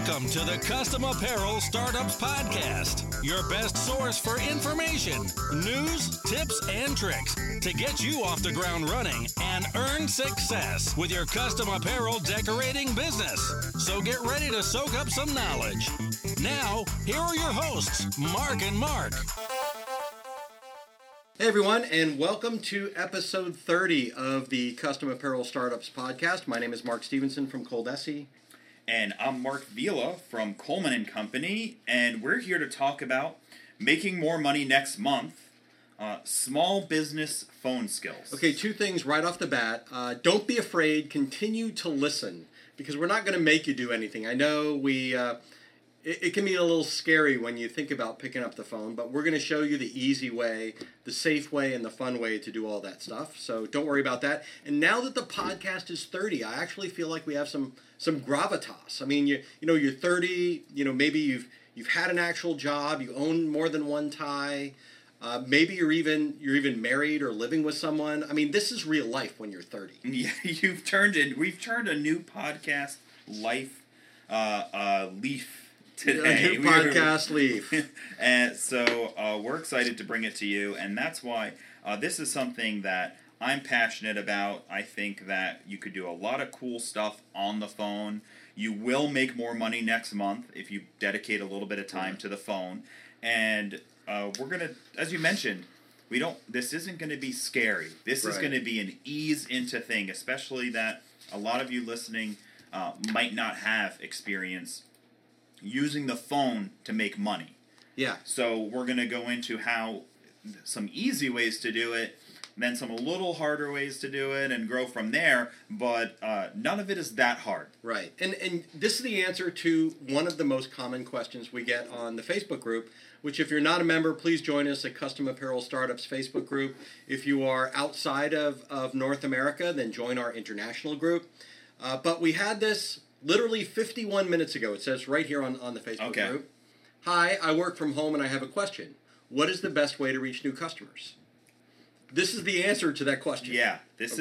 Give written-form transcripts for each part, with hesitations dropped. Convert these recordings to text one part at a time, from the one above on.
Welcome to the Custom Apparel Startups Podcast, your best source for information, news, tips, and tricks to get you off the ground running and earn success with your custom apparel decorating business. So get ready to soak up some knowledge. Now, here are your hosts, Mark and Mark. Hey everyone, and welcome to episode 30 of the Custom Apparel Startups Podcast. My name is Mark Stevenson from Coldesi. And I'm Mark Vila from Coleman & Company, and we're here to talk about making more money next month, small business phone skills. Okay, two things right off the bat. Don't be afraid. Continue to listen, because we're not going to make you do anything. I know it can be a little scary when you think about picking up the phone, but we're going to show you the easy way, the safe way, and the fun way to do all that stuff. So don't worry about that. And now that the podcast is 30, I actually feel like we have some gravitas. I mean, you're 30. Maybe you've had an actual job. You own more than one tie. Maybe you're even married or living with someone. I mean, this is real life when you're 30. Yeah, we've turned a new podcast life leaf today. A new podcast leaf. And so we're excited to bring it to you, and that's why this is something that I'm passionate about. I think that you could do a lot of cool stuff on the phone. You will make more money next month if you dedicate a little bit of time to the phone. And we're going to, as you mentioned, this isn't going to be scary. This is going to be an ease into thing, especially that a lot of you listening might not have experience using the phone to make money. Yeah. So we're going to go into some easy ways to do it, then some a little harder ways to do it, and grow from there, but none of it is that hard. Right. And this is the answer to one of the most common questions we get on the Facebook group, which if you're not a member, please join us at Custom Apparel Startups Facebook group. If you are outside of North America, then join our international group. But we had this literally 51 minutes ago. It says right here on the Facebook group. Hi, I work from home and I have a question. What is the best way to reach new customers? This is the answer to that question. Yeah, this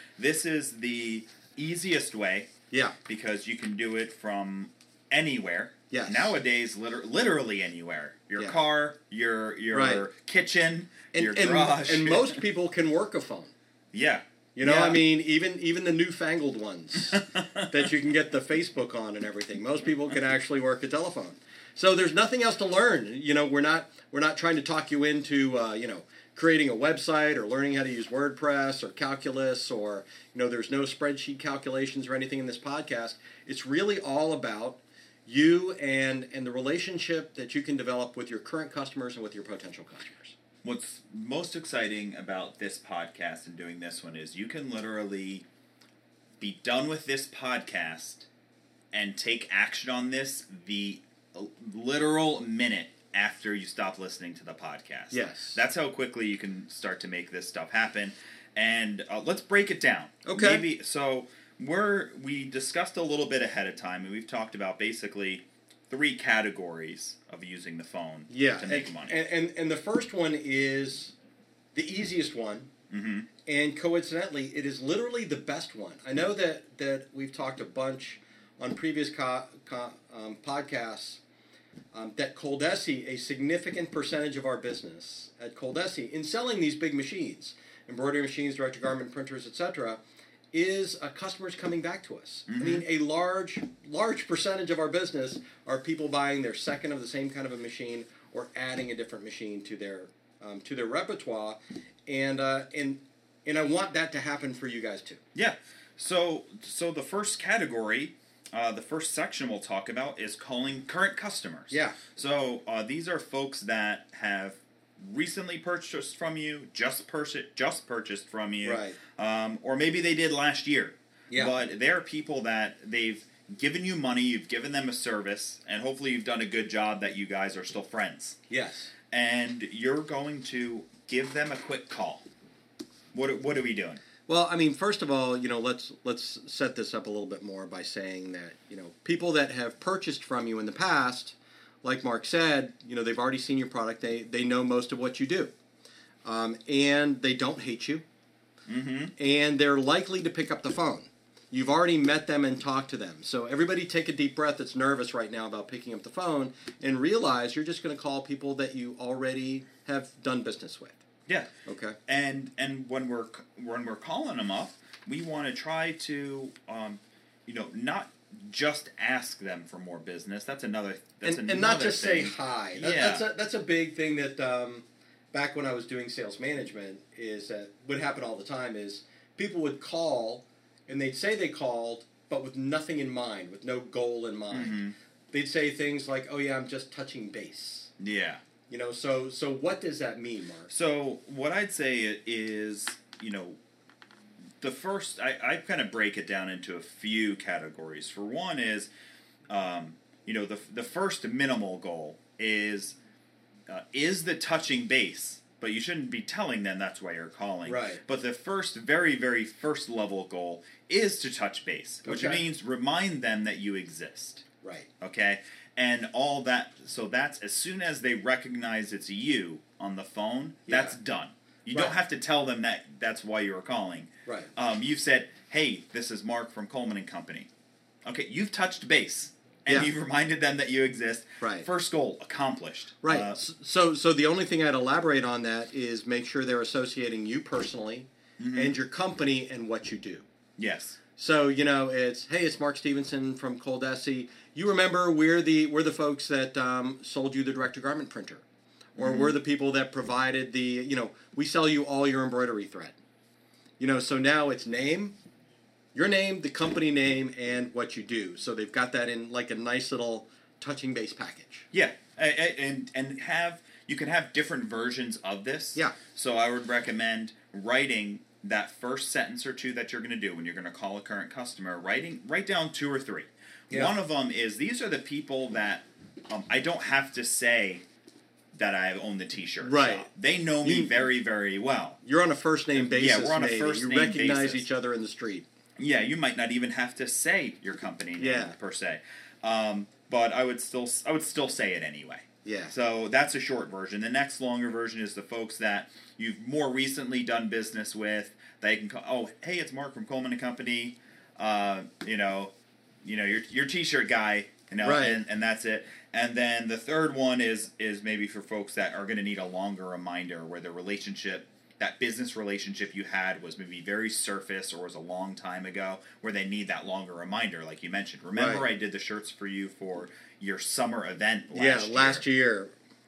is the easiest way. Yeah. Because you can do it from anywhere. Yes. Nowadays, literally anywhere. Your car, your kitchen, your garage. And most people can work a phone. Yeah. I mean, even the newfangled ones that you can get the Facebook on and everything. Most people can actually work a telephone. So there's nothing else to learn. We're not trying to talk you into creating a website or learning how to use WordPress or calculus or there's no spreadsheet calculations or anything in this podcast. It's really all about you and the relationship that you can develop with your current customers and with your potential customers. What's most exciting about this podcast and doing this one is you can literally be done with this podcast and take action on this the literal minute after you stop listening to the podcast. Yes. That's how quickly you can start to make this stuff happen. And let's break it down. Okay. We discussed a little bit ahead of time, and we've talked about basically 3 categories of using the phone to make money. And the first one is the easiest one, and coincidentally, it is literally the best one. I know that we've talked a bunch on previous podcasts that Coldesi, a significant percentage of our business at Coldesi, in selling these big machines, embroidery machines, direct to garment printers, etc., is customers coming back to us. I mean, a large percentage of our business are people buying their second of the same kind of a machine or adding a different machine to their repertoire, and I want that to happen for you guys too. Yeah. So the first category, the first section we'll talk about is calling current customers. Yeah. So these are folks that have recently purchased from you, just purchased from you, right? Or maybe they did last year. Yeah. But they're people that they've given you money, you've given them a service, and hopefully you've done a good job that you guys are still friends. Yes. And you're going to give them a quick call. What are we doing? Well, I mean, first of all, let's set this up a little bit more by saying that people that have purchased from you in the past, like Mark said, they've already seen your product. They know most of what you do, and they don't hate you, and they're likely to pick up the phone. You've already met them and talked to them. So everybody take a deep breath that's nervous right now about picking up the phone and realize you're just going to call people that you already have done business with. Yeah. Okay. And when we're calling them up, we want to try to not just ask them for more business. That's another. And not just thing. say hi. Yeah. That's a big thing that back when I was doing sales management is that would happen all the time is people would call and they'd say they called but with nothing in mind, with no goal in mind. Mm-hmm. They'd say things like, "Oh yeah, I'm just touching base." Yeah. So what does that mean, Mark? So what I'd say is, the first, I kind of break it down into a few categories. For one is, the first minimal goal is the touching base, but you shouldn't be telling them that's why you're calling. Right. But the first, very, very first level goal is to touch base, which means remind them that you exist. Right. Okay? And all that, so that's as soon as they recognize it's you on the phone, that's done. You don't have to tell them that that's why you were calling. Right. You've said, "Hey, this is Mark from Coleman and Company." Okay, you've touched base, and you've reminded them that you exist. Right. First goal accomplished. Right. So the only thing I'd elaborate on that is make sure they're associating you personally and your company and what you do. Yes. So it's Mark Stevenson from Coldesi. You remember we're the folks that sold you the direct-to-garment printer. Or we're the people that provided we sell you all your embroidery thread. So now it's your name, the company name, and what you do. So they've got that in like a nice little touching base package. Yeah, and you can have different versions of this. Yeah. So I would recommend writing that first sentence or two that you're going to do when you're going to call a current customer. Write down 2 or 3. Yeah. One of them is these are the people that I don't have to say that I own the T-shirt shop. They know me very, very well. You're on a first name basis. Yeah, we're on a first name basis. You recognize each other in the street. Yeah, you might not even have to say your company name per se, but I would still say it anyway. Yeah. So that's a short version. The next longer version is the folks that you've more recently done business with. They can call. Oh, hey, it's Mark from Coleman and Company. Your T-shirt guy. Right. And that's it. And then the third one is maybe for folks that are going to need a longer reminder where the relationship, that business relationship you had was maybe very surface or was a long time ago, where they need that longer reminder, like you mentioned. Remember I did the shirts for you for your summer event last year.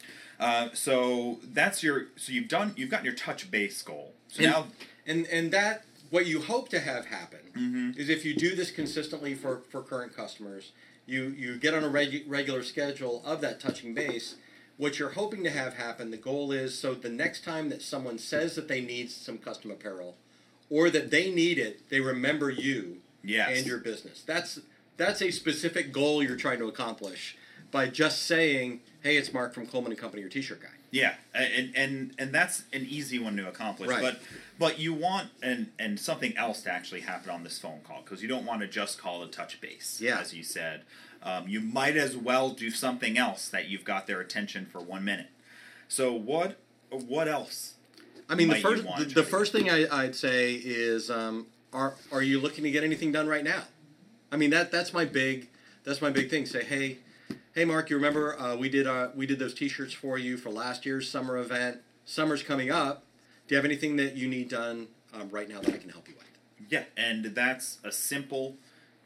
So that's you've gotten your touch base goal. So now and that what you hope to have happen is if you do this consistently for current customers, you get on a regular schedule of that touching base. What you're hoping to have happen, the goal is so the next time that someone says that they need some custom apparel or that they need it, they remember you and your business. That's a specific goal you're trying to accomplish by just saying, "Hey, it's Mark from Coleman and Company, your T-shirt guy." Yeah, and that's an easy one to accomplish. Right. But you want and something else to actually happen on this phone call, because you don't want to just call a touch base, as you said. You might as well do something else that you've got their attention for 1 minute. So what else? I mean, the first thing I'd say is, are you looking to get anything done right now? I mean, that's my big thing. Say, hey, Mark, you remember we did those T-shirts for you for last year's summer event. Summer's coming up. Do you have anything that you need done right now that I can help you with? Yeah, and that's a simple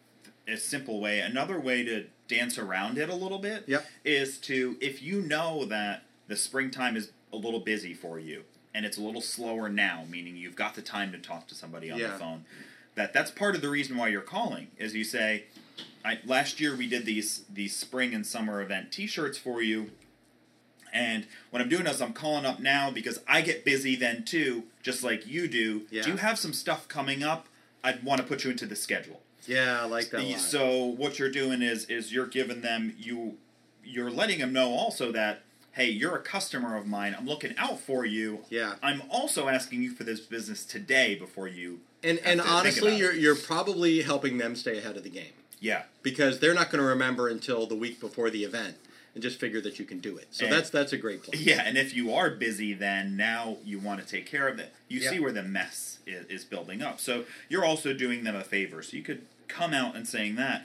way. Another way to dance around it a little bit is to, if you know that the springtime is a little busy for you and it's a little slower now, meaning you've got the time to talk to somebody on the phone, that's part of the reason why you're calling, is you say, last year we did these spring and summer event T-shirts for you, and what I'm doing is I'm calling up now because I get busy then too, just like you do. Yeah. Do you have some stuff coming up? I'd want to put you into the schedule. Yeah, I like that a lot. So what you're doing is you're giving them, you're letting them know also that, hey, you're a customer of mine. I'm looking out for you. Yeah. I'm also asking you for this business today before you. And honestly, you're probably helping them stay ahead of the game. Yeah. Because they're not going to remember until the week before the event and just figure that you can do it. So that's a great plan. Yeah, and if you are busy, then now you want to take care of it. You see where the mess is building up. So you're also doing them a favor. So you could come out and saying that.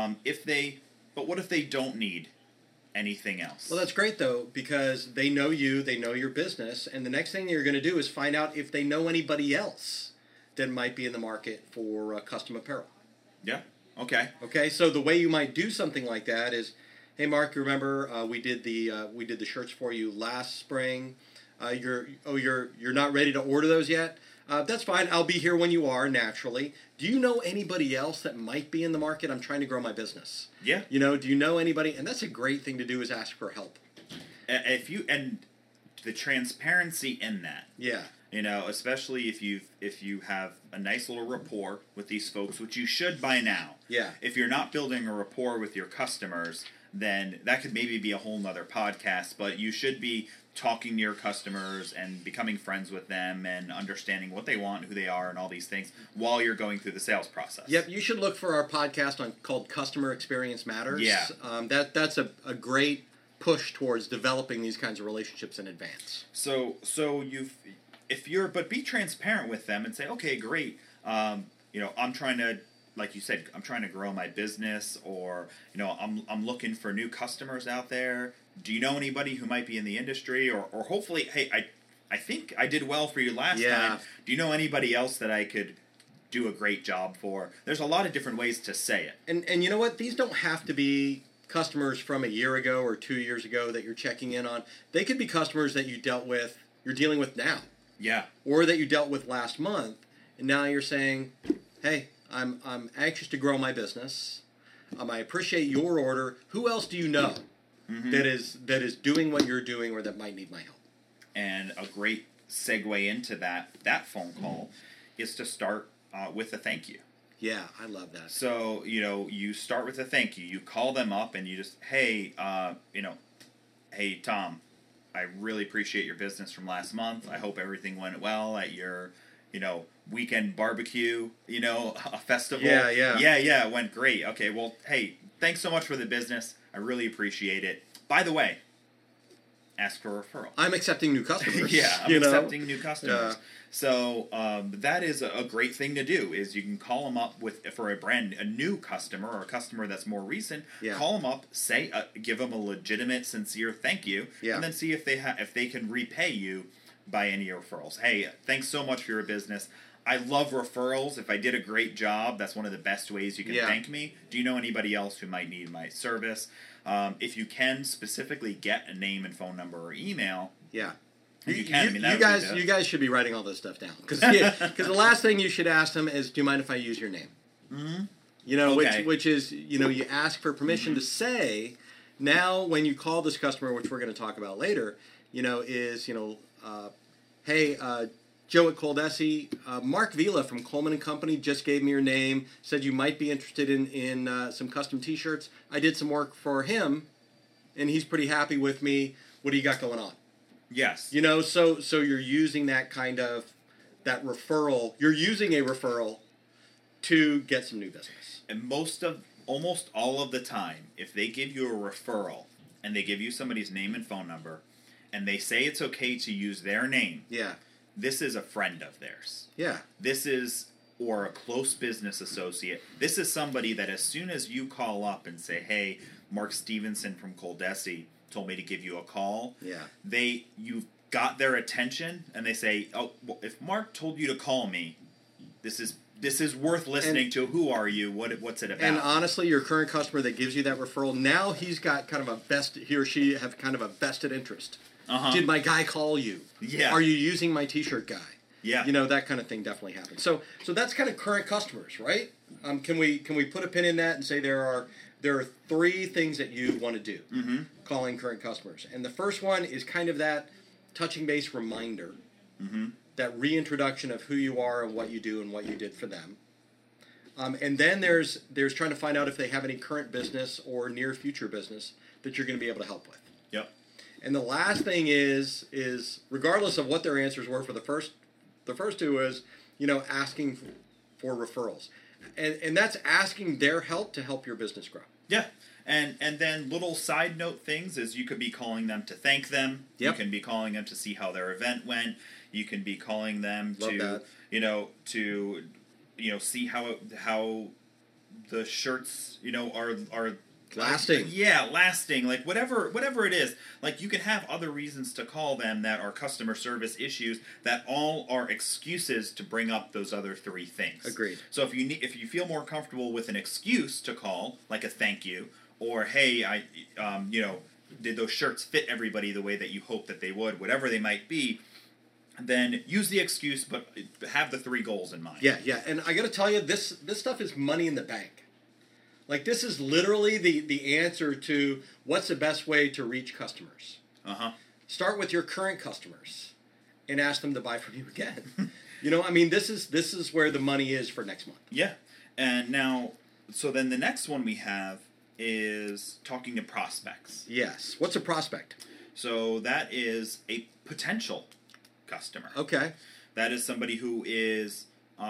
But what if they don't need anything else? Well, that's great, though, because they know you, they know your business, and the next thing you're going to do is find out if they know anybody else that might be in the market for custom apparel. Yeah. Okay. Okay, so the way you might do something like that is, hey, Mark, you remember we did the shirts for you last spring. You're not ready to order those yet? That's fine. I'll be here when you are, naturally. Do you know anybody else that might be in the market? I'm trying to grow my business. Yeah. Do you know anybody? And that's a great thing to do, is ask for help. And the transparency in that. Yeah. Especially if you have a nice little rapport with these folks, which you should by now. Yeah. If you're not building a rapport with your customers, then that could maybe be a whole nother podcast, but you should be talking to your customers and becoming friends with them and understanding what they want, who they are, and all these things while you're going through the sales process. Yep, you should look for our podcast called Customer Experience Matters. Yeah. That's a great push towards developing these kinds of relationships in advance. So but be transparent with them and say, okay, great. I'm trying to, like you said, I'm trying to grow my business, or I'm looking for new customers out there. Do you know anybody who might be in the industry, or hopefully, hey, I think I did well for you last time. Do you know anybody else that I could do a great job for? There's a lot of different ways to say it. And you know what? These don't have to be customers from a year ago or 2 years ago that you're checking in on. They could be customers that you're dealing with now. Yeah. Or that you dealt with last month, and now you're saying, hey, I'm anxious to grow my business. I appreciate your order. Who else do you know that is doing what you're doing, or that might need my help? And a great segue into that phone call is to start with a thank you. Yeah, I love that. So, you start with a thank you. You call them up and you just, hey, hey, Tom, I really appreciate your business from last month. I hope everything went well at your, weekend barbecue, a festival. Yeah. Yeah, it went great. Okay, well, hey, thanks so much for the business. I really appreciate it. By the way, ask for a referral. I'm accepting new customers. Yeah, I'm accepting new customers. So that is a great thing to do. Is you can call them up for a new customer, or a customer that's more recent. Yeah. Call them up, say, give them a legitimate, sincere thank you, and then see if they can repay you by any referrals. Hey, thanks so much for your business. I love referrals. If I did a great job, that's one of the best ways you can thank me. Do you know anybody else who might need my service? If you can specifically get a name and phone number or email, yeah. You can. You guys should be writing all this stuff down, because the last thing you should ask them is, "Do you mind if I use your name?" Mm-hmm. Which is you ask for permission to say. Now, when you call this customer, which we're going to talk about later, hey, Joe at Coldesi, Mark Vila from Coleman & Company just gave me your name, said you might be interested in some custom T-shirts. I did some work for him, and he's pretty happy with me. What do you got going on? Yes. So you're using that referral. You're using a referral to get some new business. And almost all of the time, if they give you a referral and they give you somebody's name and phone number, and they say it's okay to use their name, this is a friend of theirs. Yeah. Or a close business associate. This is somebody that as soon as you call up and say, hey, Mark Stevenson from Coldesi told me to give you a call. Yeah. You've got their attention, and they say, oh, well, if Mark told you to call me, this is worth listening to. Who are you? What's it about? And honestly, your current customer that gives you that referral, now he's got he or she have kind of a vested interest. Did my guy call you? Yeah. Are you using my T-shirt guy? Yeah. That kind of thing definitely happens. So that's kind of current customers, right? Can we put a pin in that and say there are 3 things that you want to do calling current customers? And the first one is kind of that touching base reminder, that reintroduction of who you are and what you do and what you did for them. And then there's trying to find out if they have any current business or near future business that you're going to be able to help with. Yep. And the last thing is regardless of what their answers were for the first 2 is, asking for referrals. And that's asking their help to help your business grow. Yeah. And then little side note things is you could be calling them to thank them. Yep. You can be calling them to see how their event went. You can be calling them Love to that. see how the shirts, are Lasting. Lasting. Like whatever it is. Like you can have other reasons to call them that are customer service issues that all are excuses to bring up those other three things. Agreed. So if you feel more comfortable with an excuse to call, like a thank you, or hey, did those shirts fit everybody the way that you hope that they would, whatever they might be, then use the excuse, but have the three goals in mind. Yeah. And I got to tell you, this stuff is money in the bank. Like, this is literally the answer to what's the best way to reach customers. Start with your current customers and ask them to buy from you again. This is where the money is for next month. Yeah. And now, so then the next one we have is talking to prospects. Yes. What's a prospect? So that is a potential customer. Okay. That is somebody who is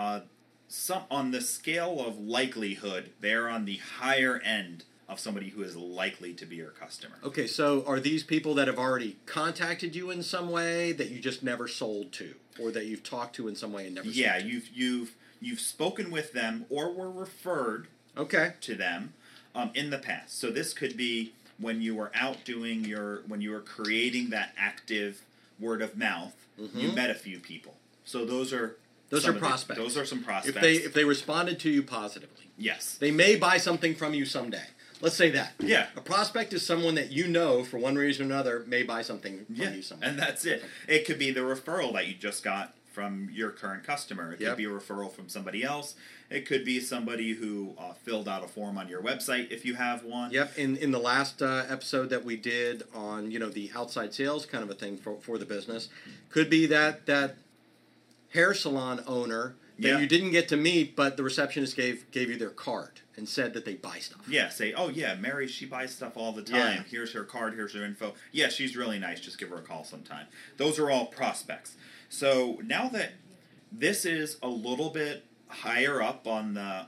on the scale of likelihood, they're on the higher end of somebody who is likely to be your customer. Okay, so are these people that have already contacted you in some way that you just never sold to, or that you've talked to in some way and never sold to? Yeah, you've spoken with them or were referred to them in the past. So this could be when you were out when you were creating that active word of mouth, you met a few people. So those are prospects. Those are some prospects. If they responded to you positively. Yes. They may buy something from you someday. Let's say that. Yeah. A prospect is someone that for one reason or another, may buy something from you someday. And that's it. It could be the referral that you just got from your current customer. It could be a referral from somebody else. It could be somebody who filled out a form on your website if you have one. Yep. In the last episode that we did on the outside sales kind of a thing for the business, could be that hair salon owner that you didn't get to meet, but the receptionist gave you their card and said that they buy stuff. Yeah, say, oh yeah, Mary, she buys stuff all the time. Yeah. Here's her card, here's her info. Yeah, she's really nice. Just give her a call sometime. Those are all prospects. So now that this is a little bit higher up on the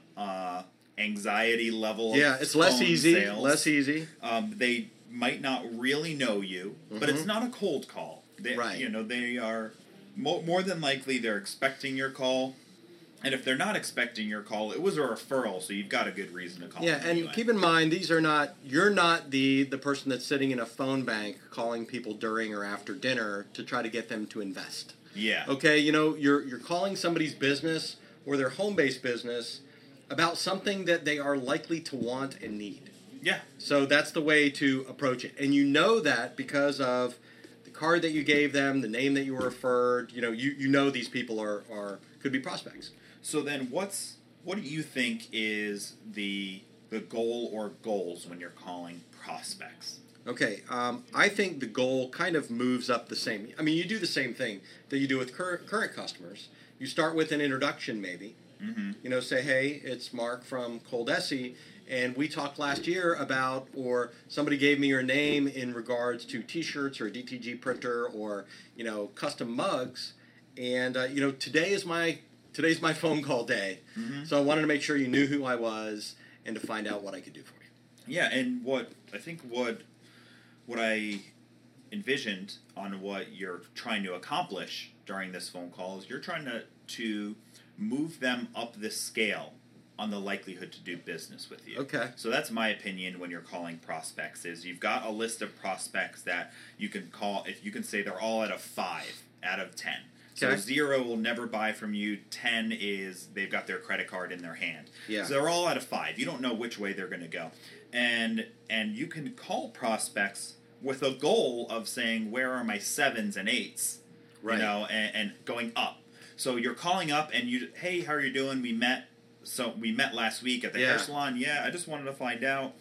anxiety level of it's less easy. Sales, less easy. They might not really know you, but it's not a cold call. They are more than likely they're expecting your call. And if they're not expecting your call, it was a referral, so you've got a good reason to call them. Yeah, and keep in mind, you're not the person that's sitting in a phone bank calling people during or after dinner to try to get them to invest. Yeah. Okay, you're calling somebody's business or their home-based business about something that they are likely to want and need. Yeah. So that's the way to approach it. And you know that because of the card that you gave them, the name that you were referred, you know these people are could be prospects. So then what do you think is the goal or goals when you're calling prospects? Okay, I think the goal kind of moves up the same. I mean, you do the same thing that you do with current customers. You start with an introduction maybe. Mm-hmm. Say, hey, it's Mark from Coldesi, and we talked last year about, or somebody gave me your name in regards to T-shirts or a DTG printer or, custom mugs, and, today's my phone call day, so I wanted to make sure you knew who I was and to find out what I could do for you. Yeah, and what I envisioned on what you're trying to accomplish during this phone call is you're trying to move them up the scale on the likelihood to do business with you. Okay. So that's my opinion when you're calling prospects is you've got a list of prospects that you can call, if you can say they're all at a 5 out of 10. So 0 will never buy from you. 10 is they've got their credit card in their hand. Yeah. So they're all at a 5. You don't know which way they're going to go. And you can call prospects with a goal of saying, where are my 7s and 8s? Right. And going up. So you're calling up and hey, how are you doing? We met last week at the hair salon. Yeah, I just wanted to find out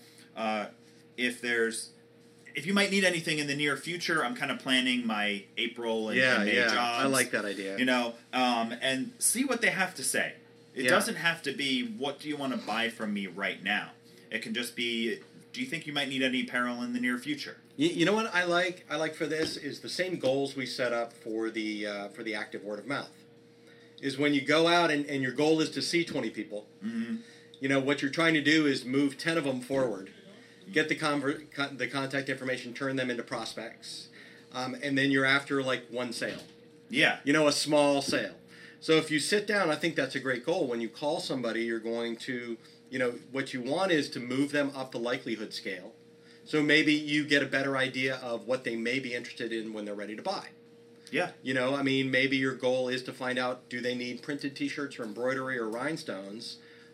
if you might need anything in the near future. I'm kind of planning my April and May jobs. I like that idea. And see what they have to say. It doesn't have to be, what do you want to buy from me right now? It can just be, do you think you might need any apparel in the near future? You know what I like for this is the same goals we set up for the active word of mouth. Is when you go out and your goal is to see 20 people. Mm-hmm. What you're trying to do is move 10 of them forward. Get the contact information, turn them into prospects, and then you're after like one sale. Yeah. A small sale. So if you sit down, I think that's a great goal. When you call somebody, you're going to what you want is to move them up the likelihood scale. So maybe you get a better idea of what they may be interested in when they're ready to buy. Yeah. Maybe your goal is to find out, do they need printed T-shirts or embroidery or rhinestones?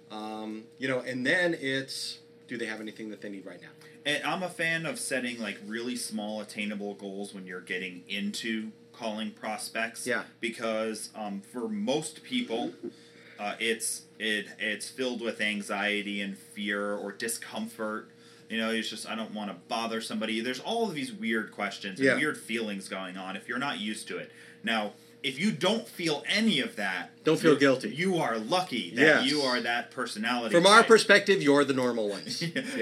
And then it's, do they have anything that they need right now? And I'm a fan of setting like really small attainable goals when you're getting into calling prospects. Yeah. Because for most people, it's filled with anxiety and fear or discomfort. It's just, I don't want to bother somebody. There's all of these weird questions and weird feelings going on if you're not used to it. Now, if you don't feel any of that... Don't feel guilty. You are lucky that you are that personality From our perspective, you're the normal ones.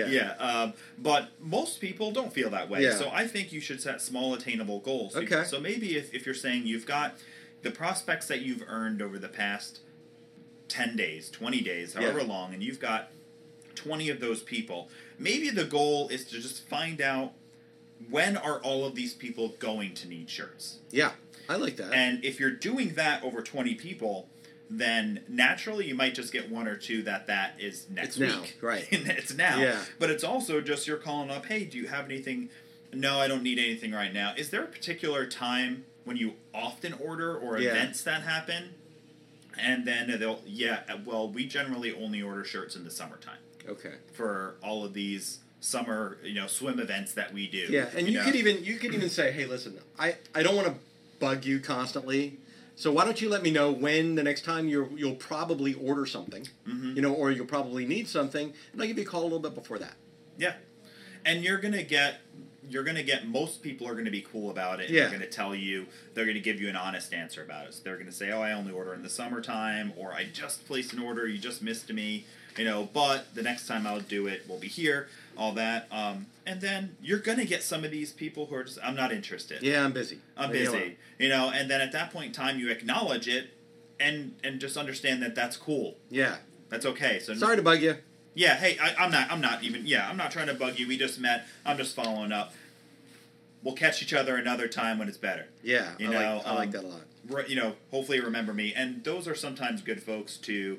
But most people don't feel that way. Yeah. So I think you should set small attainable goals. Okay. So maybe if you're saying you've got the prospects that you've earned over the past 10 days, 20 days, however long, and you've got 20 of those people, maybe the goal is to just find out, when are all of these people going to need shirts? Yeah, I like that. And if you're doing that over 20 people, then naturally you might just get one or two that is next week. Now, right. It's now. Yeah. But it's also just you're calling up, hey, do you have anything? No, I don't need anything right now. Is there a particular time when you often order or events that happen? And then we generally only order shirts in the summertime. Okay. For all of these summer, swim events that we do. Yeah, and you could even say, hey, listen, I don't want to bug you constantly, so why don't you let me know when the next time you'll probably order something, or you'll probably need something, and I'll give you a call a little bit before that. Yeah, and you're gonna get most people are gonna be cool about it. And they're gonna tell you, they're gonna give you an honest answer about it. So they're gonna say, oh, I only order in the summertime, or I just placed an order, you just missed me. But the next time I'll do it, we'll be here, all that. And then you're going to get some of these people who are just, I'm not interested. Yeah, I'm busy. I'm busy. And then at that point in time, you acknowledge it and just understand that that's cool. Yeah. That's okay. So sorry to bug you. Yeah, hey, I'm not trying to bug you. We just met. I'm just following up. We'll catch each other another time when it's better. Yeah, I like that a lot. Hopefully remember me. And those are sometimes good folks to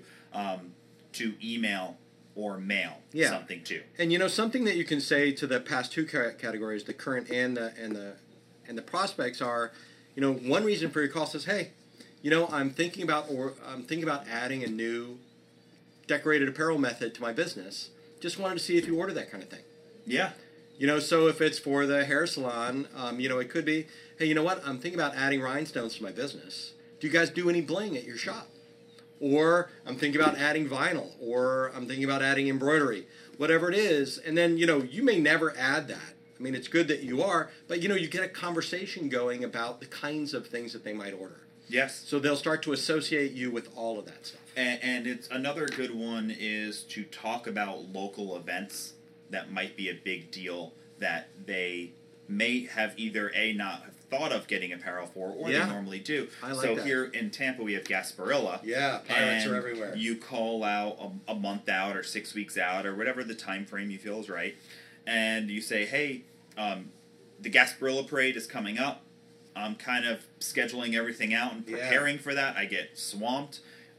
email or mail something to. And something that you can say to the past two categories, the current and the prospects are, one reason for your call says, hey, I'm thinking about adding a new decorated apparel method to my business. Just wanted to see if you order that kind of thing. Yeah. So if it's for the hair salon, it could be, hey, you know what? I'm thinking about adding rhinestones to my business. Do you guys do any bling at your shop? Or I'm thinking about adding vinyl, or I'm thinking about adding embroidery, whatever it is. And then, you may never add that. I mean, it's good that you are, but, you get a conversation going about the kinds of things that they might order. Yes. So they'll start to associate you with all of that stuff. And it's another good one is to talk about local events that might be a big deal that they may have either not have thought of getting apparel for, or they normally do. I like so that. Here in Tampa, we have Gasparilla. Yeah, pirates are everywhere. You call out a month out or 6 weeks out or whatever the time frame you feel is right, and you say, hey, the Gasparilla Parade is coming up. I'm kind of scheduling everything out and preparing for that. I get swamped.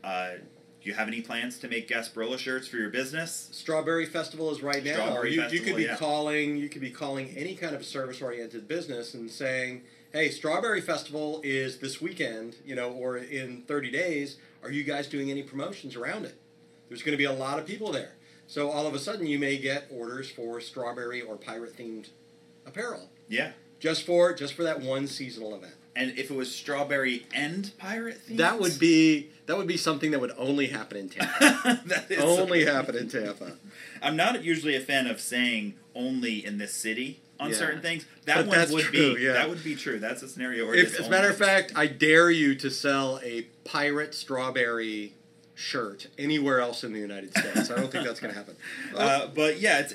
Do you have any plans to make Gasparilla shirts for your business? Strawberry Festival is right now. You could be calling any kind of service-oriented business and saying, hey, Strawberry Festival is this weekend, or in 30 days. Are you guys doing any promotions around it? There's going to be a lot of people there. So all of a sudden you may get orders for strawberry or pirate-themed apparel. Yeah. Just for that one seasonal event. And if it was strawberry and pirate themed? That would be something that would only happen in Tampa. Happen in Tampa. I'm not usually a fan of saying only in this city on certain things. That would be true. That's a scenario where as a matter of fact, I dare you to sell a pirate strawberry shirt anywhere else in the United States. I don't think that's going to happen. But yeah,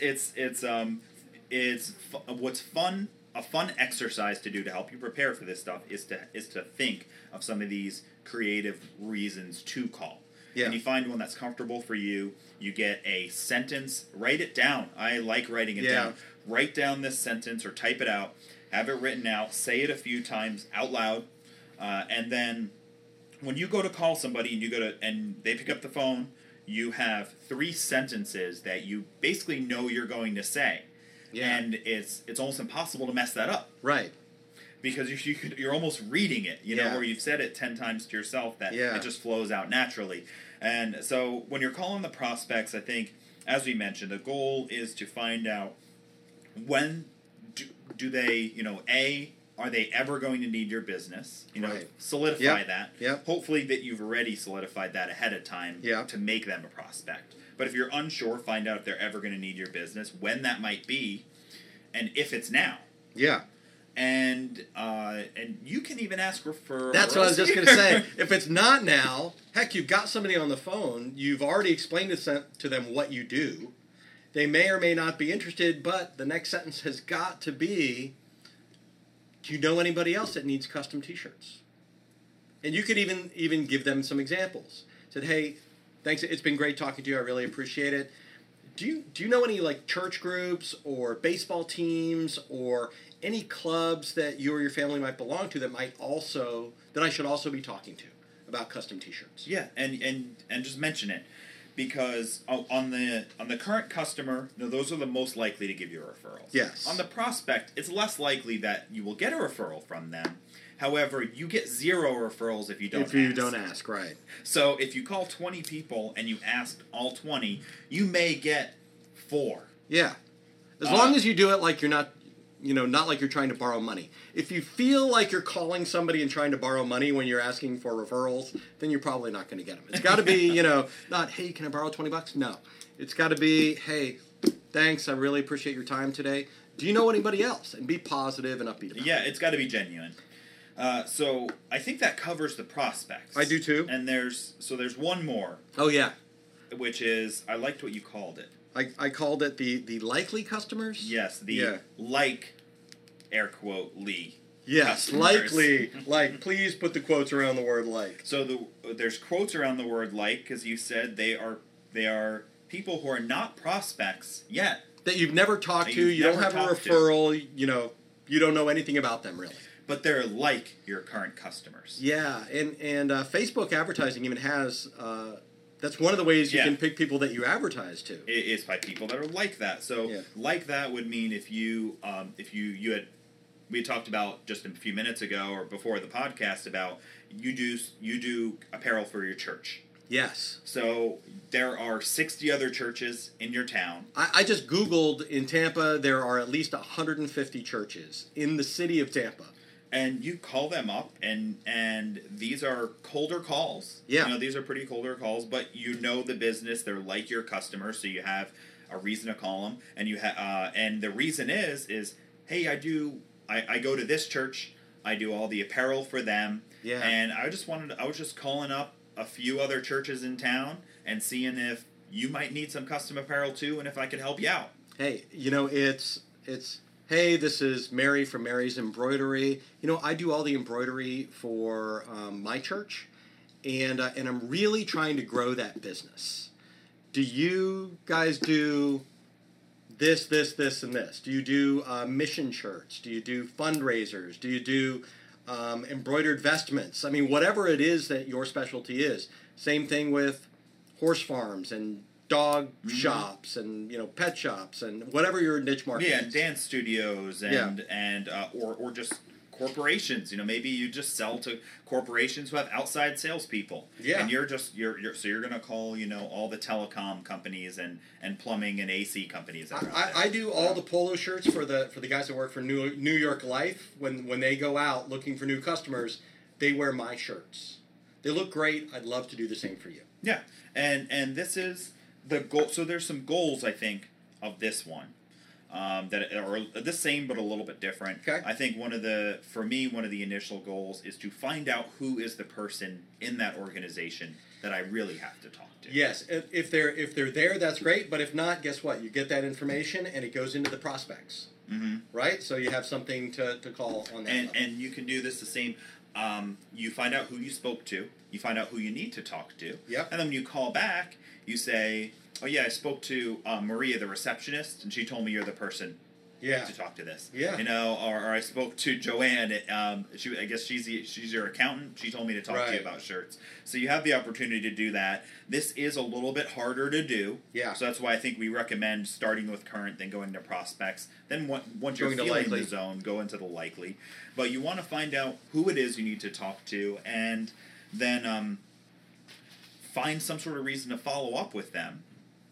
it's what's fun. A fun exercise to do to help you prepare for this stuff is to think of some of these creative reasons to call. Yeah. And you find one that's comfortable for you. You get a sentence. Write it down. I like writing it down. Write down this sentence or type it out. Have it written out. Say it a few times out loud. And then when you go to call somebody and they pick up the phone, you have 3 sentences that you basically know you're going to say. Yeah. And it's almost impossible to mess that up. Right. Because you're almost reading it, you know, Yeah. where you've said it 10 times to yourself that Yeah. it just flows out naturally. And so when you're calling the prospects, I think, as we mentioned, the goal is to find out when do they, you know, are they ever going to need your business? You know, Right. solidify that. Yep. Hopefully that you've already solidified that ahead of time to make them a prospect. But if you're unsure, find out if they're ever going to need your business, when that might be, and if it's now. Yeah. And you can even ask referrals. That's what I was just going to say. If it's not now, heck, you've got somebody on the phone. You've already explained to them what you do. They may or may not be interested, but the next sentence has got to be, do you know anybody else that needs custom T-shirts? And you could even give them some examples. Said, hey, thanks. It's been great talking to you. I really appreciate it. Do you know any like church groups or baseball teams or any clubs that you or your family might belong to that I should also be talking to about custom T-shirts? Yeah, and just mention it, because on the current customer, those are the most likely to give you referrals. Yes. On the prospect, it's less likely that you will get a referral from them. However, you get 0 referrals if you don't ask. If you don't ask, right. So if you call 20 people and you asked all 20, you may get 4. Yeah. As long as you do it like you're not, not like you're trying to borrow money. If you feel like you're calling somebody and trying to borrow money when you're asking for referrals, then you're probably not going to get them. It's got to be, not, hey, can I borrow $20? No. It's got to be, hey, thanks, I really appreciate your time today. Do you know anybody else? And be positive and upbeat about it. Yeah, it's got to be genuine. So I think that covers the prospects. I do too. And there's one more. Oh, yeah. Which is, I liked what you called it. I called it the likely customers? Yes, air quote, Lee. Yes, customers. likely. Please put the quotes around the word like. So there's quotes around the word like, because you said they are people who are not prospects yet. That you've never talked to, you don't have a referral, you don't know anything about them really. But they're like your current customers. Yeah, and Facebook advertising even has, that's one of the ways you can pick people that you advertise to. It's by people that are like that. So like that would mean if you we talked about just a few minutes ago or before the podcast about you do apparel for your church. Yes. So there are 60 other churches in your town. I just Googled in Tampa, there are at least 150 churches in the city of Tampa. And you call them up, and these are colder calls. Yeah. These are pretty colder calls, but you know the business. They're like your customers, so you have a reason to call them. And and the reason is hey, I go to this church. I do all the apparel for them. Yeah. And I was just calling up a few other churches in town and seeing if you might need some custom apparel too, and if I could help you out. Hey, it's. Hey, this is Mary from Mary's Embroidery. I do all the embroidery for my church, and I'm really trying to grow that business. Do you guys do this, and this? Do you do mission shirts? Do you do fundraisers? Do you do embroidered vestments? I mean, whatever it is that your specialty is. Same thing with horse farms and dog shops and pet shops and whatever your niche market is. Yeah, and dance studios or just corporations. Maybe you just sell to corporations who have outside salespeople. Yeah. And you're going to call all the telecom companies and plumbing and AC companies. I do all the polo shirts for the guys that work for New York Life. When they go out looking for new customers, they wear my shirts. They look great. I'd love to do the same for you. Yeah, and this is the goal. So there's some goals, I think, of this one that are the same but a little bit different. Okay. I think one of the initial goals is to find out who is the person in that organization that I really have to talk to. Yes, if they're there, that's great. But if not, guess what? You get that information and it goes into the prospects. Mm-hmm. Right. So you have something to call on that. And you can do this the same. You find out who you spoke to. You find out who you need to talk to. Yep. And then when you call back, you say, oh yeah, I spoke to Maria, the receptionist, and she told me you're the person to talk to this. Yeah. You know, or I spoke to Joanne. I guess she's your accountant. She told me to talk to you about shirts. So you have the opportunity to do that. This is a little bit harder to do. Yeah. So that's why I think we recommend starting with current, then going to prospects. Then once you're feeling the zone, go into the likely. But you want to find out who it is you need to talk to, and then find some sort of reason to follow up with them.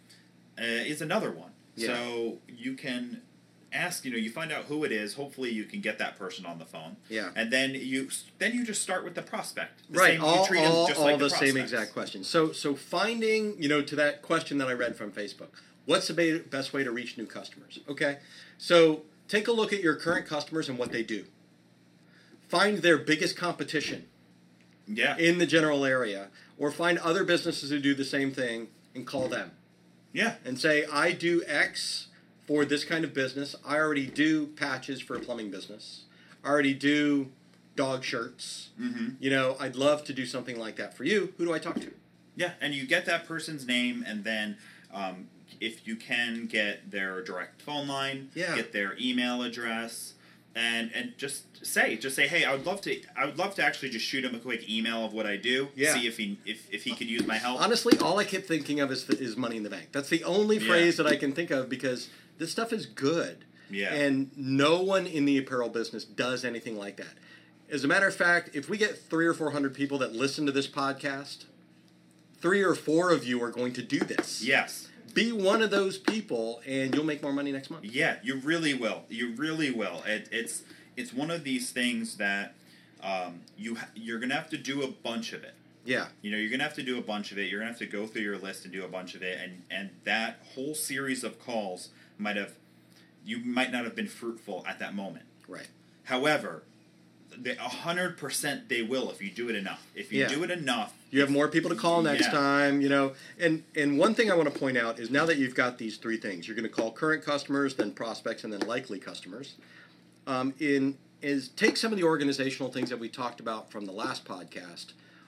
Is another one. Yeah. So you can ask, you find out who it is. Hopefully you can get that person on the phone. Yeah. And then you just start with the prospect. Right. All the prospects. same exact question. So finding, to that question that I read from Facebook, what's the best way to reach new customers? Okay. So take a look at your current customers and what they do. Find their biggest competition in the general area, or find other businesses who do the same thing and call them. Yeah. And say, I do X for this kind of business. I already do patches for a plumbing business. I already do dog shirts. Mm-hmm. I'd love to do something like that for you. Who do I talk to? Yeah, and you get that person's name, and then if you can get their direct phone line, get their email address, and just say, hey, I would love to actually just shoot him a quick email of what I do. Yeah. See if he could use my help. Honestly, all I kept thinking of is money in the bank. That's the only phrase that I can think of, because this stuff is good. Yeah. And no one in the apparel business does anything like that. As a matter of fact, if we get 300 or 400 people that listen to this podcast, 3 or 4 of you are going to do this. Yes. Be one of those people, and you'll make more money next month. Yeah, you really will. You really will. It's one of these things that you're going to have to do a bunch of it. Yeah. You're going to have to do a bunch of it. You're going to have to go through your list and do a bunch of it, and that whole series of calls you might not have been fruitful at that moment. Right. However, 100% they will if you do it enough. If you do it enough, you have more people to call next time. And one thing I want to point out is, now that you've got these 3 things, you're going to call current customers, then prospects, and then likely customers. Take some of the organizational things that we talked about from the last podcast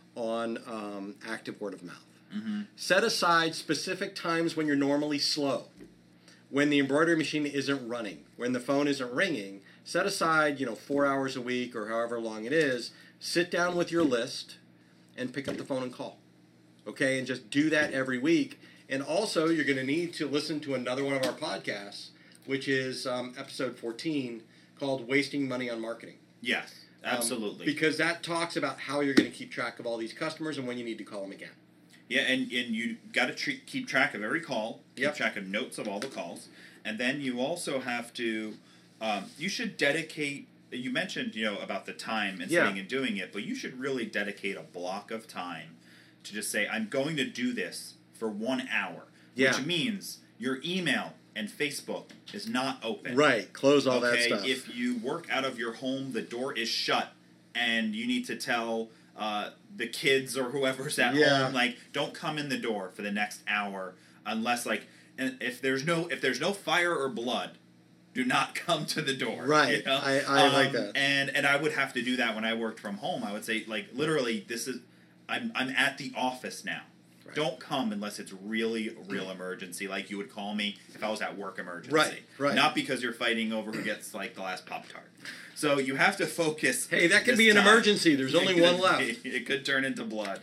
on active word of mouth. Mm-hmm. Set aside specific times when you're normally slow, when the embroidery machine isn't running, when the phone isn't ringing. Set aside, 4 hours a week or however long it is. Sit down with your list and pick up the phone and call. Okay, and just do that every week. And also, you're going to need to listen to another one of our podcasts, which is episode 14, called Wasting Money on Marketing. Yes, absolutely. Because that talks about how you're going to keep track of all these customers and when you need to call them again. Yeah, and you got to keep track of every call, keep track of notes of all the calls, and then you also have to, you should dedicate, you mentioned, about the time and sitting and doing it, but you should really dedicate a block of time to just say, I'm going to do this for 1 hour, which means your email and Facebook is not open. Right, close all that stuff. If you work out of your home, the door is shut, and you need to tell the kids or whoever's at home, don't come in the door for the next hour unless, and if there's no fire or blood, do not come to the door. Right. I like that. And I would have to do that when I worked from home. I would say, literally, I'm at the office now. Right. Don't come unless it's really a real emergency, like you would call me if I was at work emergency. Right. Not because you're fighting over who gets, the last Pop-Tart. So you have to focus. Hey, that could be an emergency. There's only one left. It could turn into blood.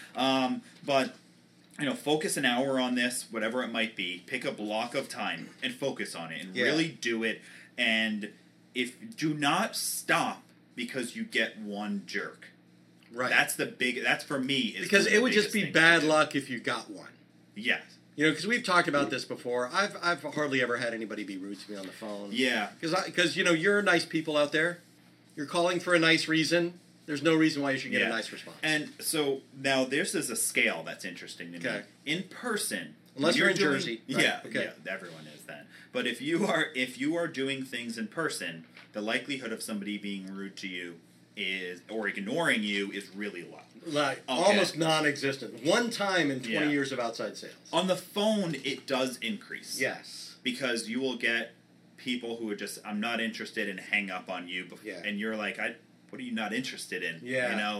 But, focus an hour on this, whatever it might be. Pick a block of time and focus on it and really do it. And do not stop because you get one jerk. Right. That's for me. Because it would just be bad luck if you got one. Yes. Because we've talked about this before. I've hardly ever had anybody be rude to me on the phone. Yeah. Because you're nice people out there. You're calling for a nice reason. There's no reason why you should get a nice response. And so now this is a scale that's interesting to me. In person, unless you're in Jersey. Right. Yeah. Okay. Yeah. Everyone is that. But if you are doing things in person, the likelihood of somebody being rude to you or ignoring you is really low. Almost non-existent. One time in 20 years of outside sales. On the phone, it does increase. Yes. Because you will get people who are just, I'm not interested, and hang up on you. And you're like, what are you not interested in? Yeah.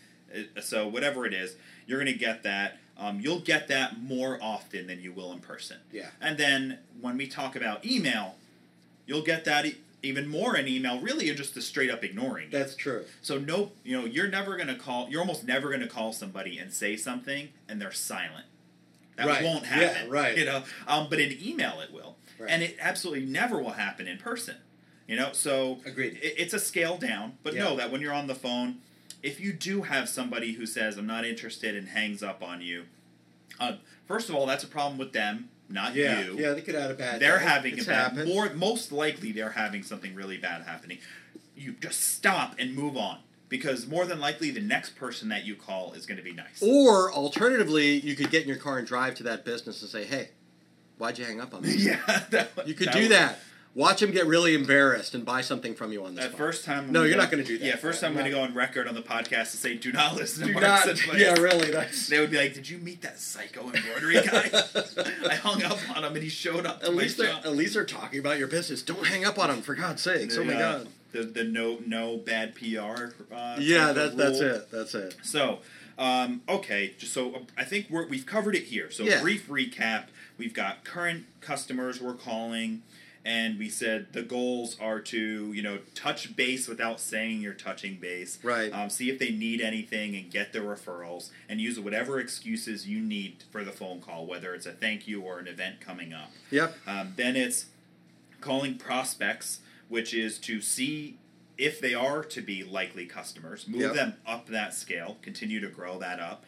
So whatever it is, you're going to get that. You'll get that more often than you will in person. Yeah. And then when we talk about email, you'll get that even more in email. Really, you're just straight up ignoring it. That's true. So no, you're never going to call. You're almost never going to call somebody and say something and they're silent. That Right. won't happen. Yeah, right. But in email it will, Right. and it absolutely never will happen in person. So Agreed. It's a scale down, but Yeah. know that when you're on the phone, if you do have somebody who says I'm not interested and hangs up on you, first of all, that's a problem with them, not you. Yeah, they could add a bad. They're day. having It's a bad. happened. Most likely, they're having something really bad happening. You just stop and move on, because more than likely, the next person that you call is going to be nice. Or alternatively, you could get in your car and drive to that business and say, "Hey, why'd you hang up on me?" Yeah, You could do that. Watch them get really embarrassed and buy something from you on this That phone. first time. No, you're not going to do that. Yeah, first time I'm going to go on record on the podcast to say, "Do not listen to Do Mark's not. advice." Yeah, really. That's They would be like, "Did you meet that psycho embroidery guy?" I hung up on him and he showed up to at my least shop. they're talking about your business. Don't hang up on them, for God's sakes. Oh my God. The no bad PR. Yeah, type of that's rule. it. That's it. So, okay, I think we've covered it here. So, Yeah. brief recap: we've got current customers we're calling, and we said the goals are to touch base without saying you're touching base. Right. See if they need anything and get the referrals, and use whatever excuses you need for the phone call, whether it's a thank you or an event coming up. Yep. Then it's calling prospects, which is to see if they are to be likely customers, move Yep. them up that scale, continue to grow that up,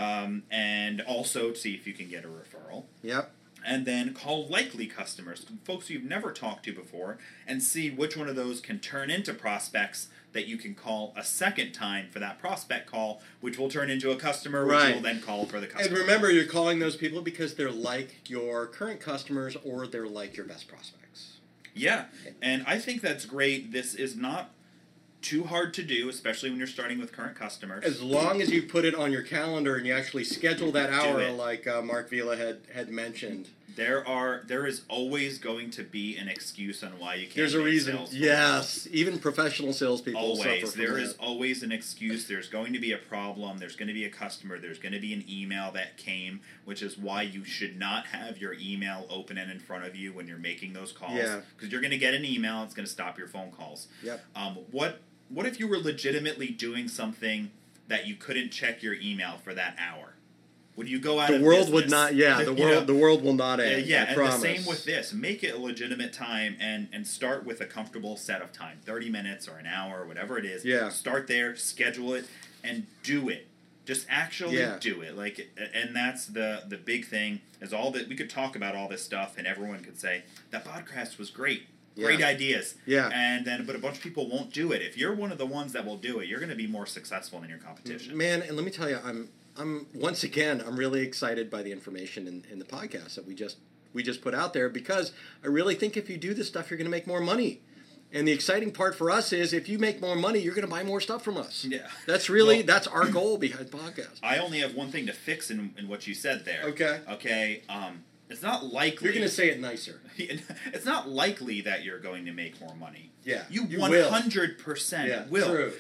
and also see if you can get a referral. Yep. And then call likely customers, folks you've never talked to before, and see which one of those can turn into prospects that you can call a second time for that prospect call, which will turn into a customer, which Right. will then call for the And customer. remember, you're calling those people because they're like your current customers or they're like your best prospects. Yeah, and I think that's great. This is not too hard to do, especially when you're starting with current customers. As long as you put it on your calendar and you actually schedule that hour, it. like Mark Vila had mentioned. There is always going to be an excuse on why you can't. There's a make reason. sales. Yes, even professional salespeople suffer Always. from There that. is always an excuse. There's going to be a problem. There's going to be a customer. There's going to be an email that came, which is why you should not have your email open and in front of you when you're making those calls. Yeah. Because you're going to get an email. It's going to stop your phone calls. Yep. What if you were legitimately doing something that you couldn't check your email for that hour? Would you go out The of world business? would not. Yeah, the world will not end. Yeah, I and promise. the same with this. Make it a legitimate time and start with a comfortable set of time. 30 minutes or an hour or whatever it is. Yeah. Start there, schedule it, and do it. Just actually Yeah. do it. And that's the big thing is all that we could talk about all this stuff and everyone could say, that podcast was great. Great Yeah. ideas. Yeah. But a bunch of people won't do it. If you're one of the ones that will do it, you're going to be more successful than your competition. Man, and let me tell you, I'm once again, I'm really excited by the information in the podcast that we just put out there, because I really think if you do this stuff, you're going to make more money. And the exciting part for us is if you make more money, you're going to buy more stuff from us. Yeah. That's really, that's our goal behind the podcast. I only have one thing to fix in what you said there. Okay. Okay. It's not likely. You're going to say it nicer. It's not likely that you're going to make more money. Yeah, You you will. 100% Yeah, will. true.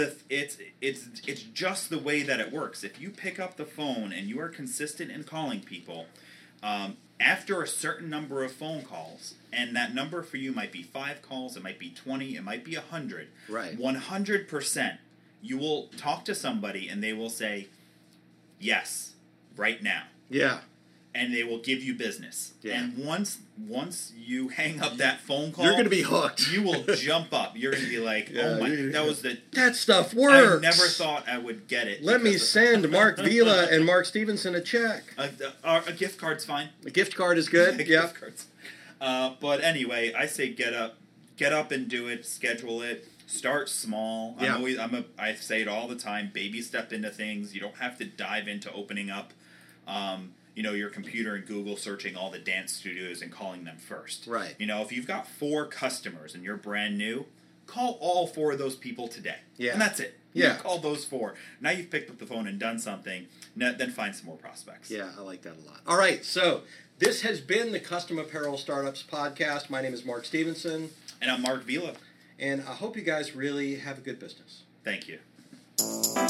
It's just the way that it works. If you pick up the phone and you are consistent in calling people, after a certain number of phone calls, and that number for you might be 5 calls, it might be 20, it might be 100. Right. 100%, you will talk to somebody and they will say, yes, right now. Yeah. And they will give you business. Yeah. And once you hang up that phone call, You're going to be hooked. you will jump up. You're going to be like, Yeah, oh my, you're gonna that go, was the... That stuff works. I never thought I would get it. Let me because send Mark Vila and Mark Stevenson a check. a gift card's fine. A gift card is good. Gift Yeah. cards. But anyway, I say get up and do it. Schedule it. Start small. Yeah. I say it all the time. Baby step into things. You don't have to dive into opening up your computer and Google searching all the dance studios and calling them first. Right. If you've got 4 customers and you're brand new, call all 4 of those people today. Yeah. And that's it. Yeah. You call those 4. Now you've picked up the phone and done something. Then find some more prospects. Yeah, I like that a lot. All right, so this has been the Custom Apparel Startups Podcast. My name is Mark Stevenson. And I'm Mark Vila. And I hope you guys really have a good business. Thank you.